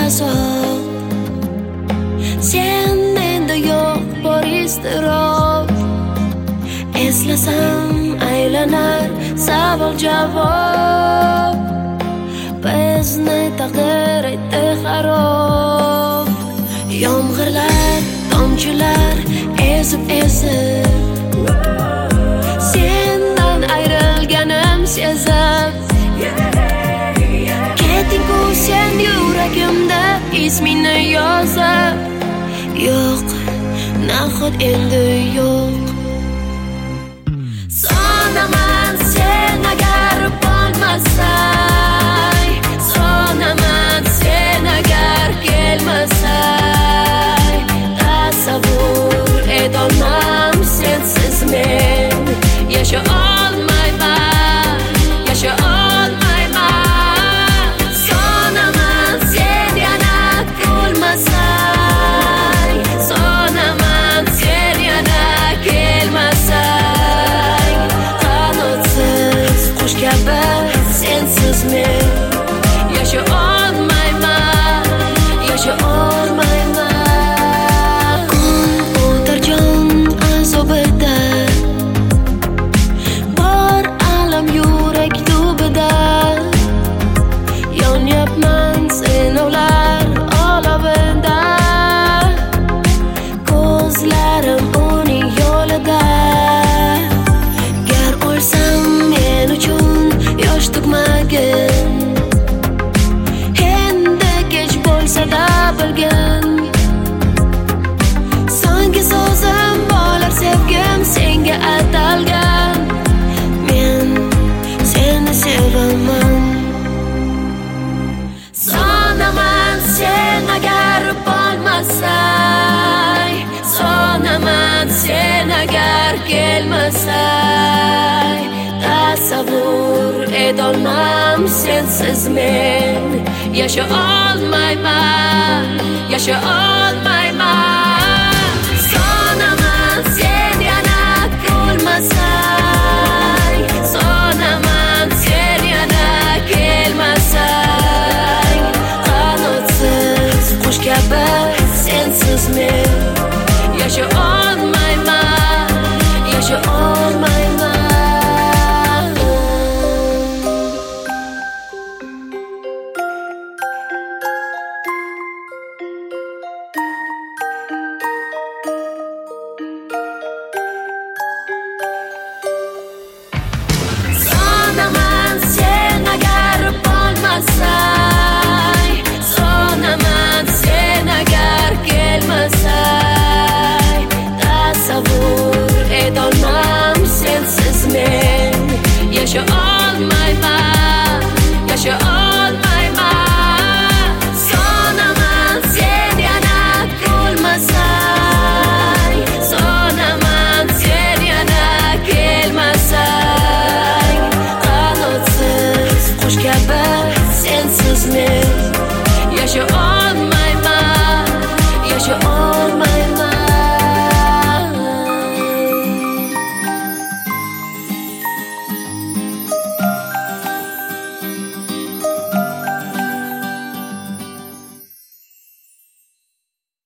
azob. Sen menda yo'q bor iztirob. Eslasam aylanar savol javob. Bizni taqdir etdi xarob. Yomg'irlar, tomchilar ezib sendan ayrilganim sezib. Ketding-ku sen yuragimda ismingni yozib. Yo'q, nahot endi yo'q. Sonaman sen agar bo'lmasang, sonaman sen agar kelmasang. Tasavvur etolmam sensiz men yasha olmayman, yasha olmayman. Sonaman sen yana kulmasang, sonaman sen yana kelmasang. Qanotsiz qush kabi sensiz men yasha olmayman, yasha olmayman. Kun o'tar jon azobida, bor alam yurak tubida. Yonyapman sinovlar olovida, ko'zlarim uning yo'lida. Gar o'lsam men uchun yosh to'kmagin, endi kech bo'lsa-da bilgin. So'nggi so'zim bo'lar sevgim senga atalgan. Men seni sevaman. Sonaman sen agar bo'lmasang, sonaman sen agar kelmasang. Tasavvur etolmam sensiz men yasha olmayman, yasha olmayman. Sonaman sen yana kulmasang, sonaman sen yana kelmasang. Qanotsiz qush kabi sensiz men yasha olmayman, yasha olmayman. Sonaman sen agar bo'lmasang, sonaman sen agar kelmasang. Tasavvur etolmam sensiz men yasha olmayman, yasha olmayman. Sonaman sen yana kulmasang, sonaman sen yana kelmasang. Qanotsiz qush kabi